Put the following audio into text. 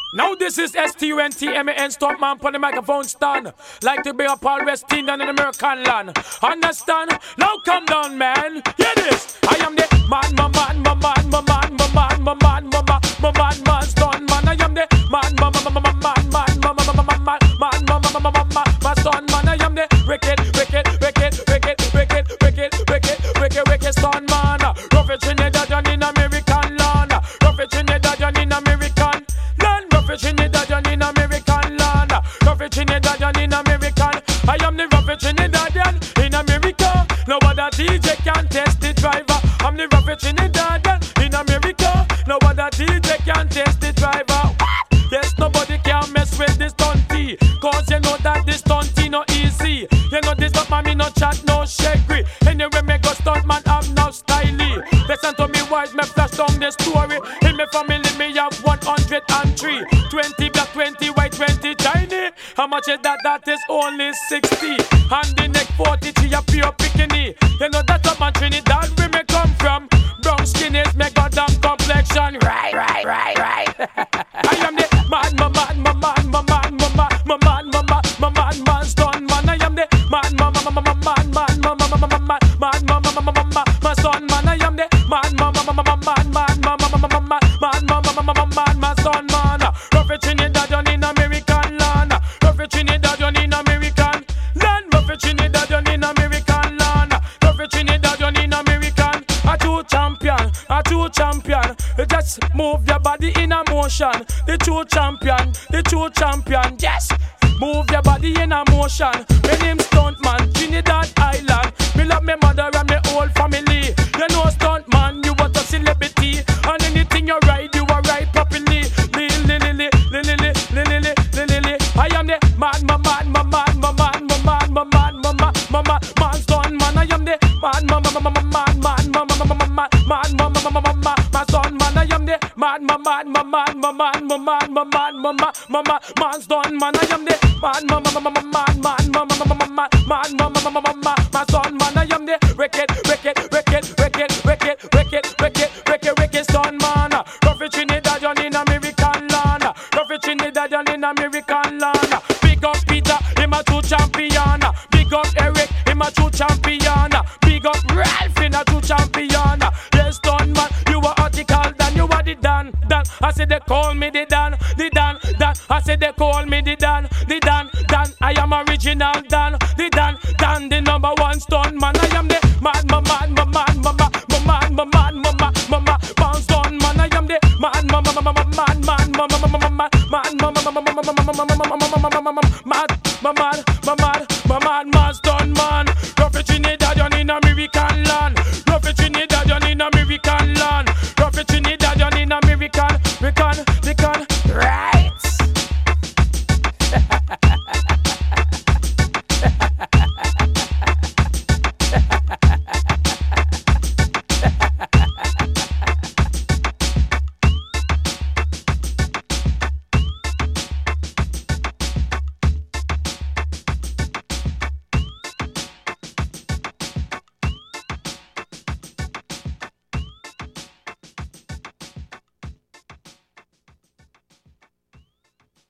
Now this is STUNTMAN Stuntman on the microphone stand. Like to be a Paul Westin down in American land. Understand? Now come down, man. Hear this. I am the man stuntman. I am the man stuntman. I am the wicked stuntman. Rough it Trinidad and in American land. Rough it Trinidad and in American land. Rough it Trinidad and in American land. Rough it Trinidad and in American. I am the rough it Trinidadian in America. No other DJ can test the driver. I'm the rough it Trinidadian in America. No other DJ can test the driver. Yes, nobody can mess with this stunty. Cause you know that this stunty no easy. You know this stuff, man, me no chat, no shaggy. Anyway, me go stuntman, I'm now styly. Listen to me wise, me flash down the story. In my family, me have 103. 20 black, 20 white, 20 tiny. How much is that? That is only 60. And the next 43 a pure bikini. You know that's up my Trinidad where me come from. Brown skin is me goddamn complexion. Right. I am the man stuntman. I am the man stuntman. I am the man stuntman. Rough it Trinidad in American land. Rough it Trinidad in American land. Rough it Trinidad in American land. Rough it Trinidad in American. A true champion. Just move your body in a motion. The true champion. Yes. Move your body in a motion. My name Stuntman, Trinidad Island. Me love my mother and my whole family. You know Stuntman, you want a celebrity. And anything you ride, you are right properly. I am the man Stuntman. I am the man Stuntman. I am the man Stuntman. I am the Stuntman. I am the wicked stuntman. Rough it Trinidad in American land. Rough it Trinidad in American land. Big up Peter, him a true champion. Big up Eric, him a true champion. Big up Ralph, him a true champion. Yes, stuntman, you are article Dan, you are the Dan. I said they call me the Dan. I said they call me the Dan. I am original Dan. The number one stuntman. I am the man stuntman. I am the man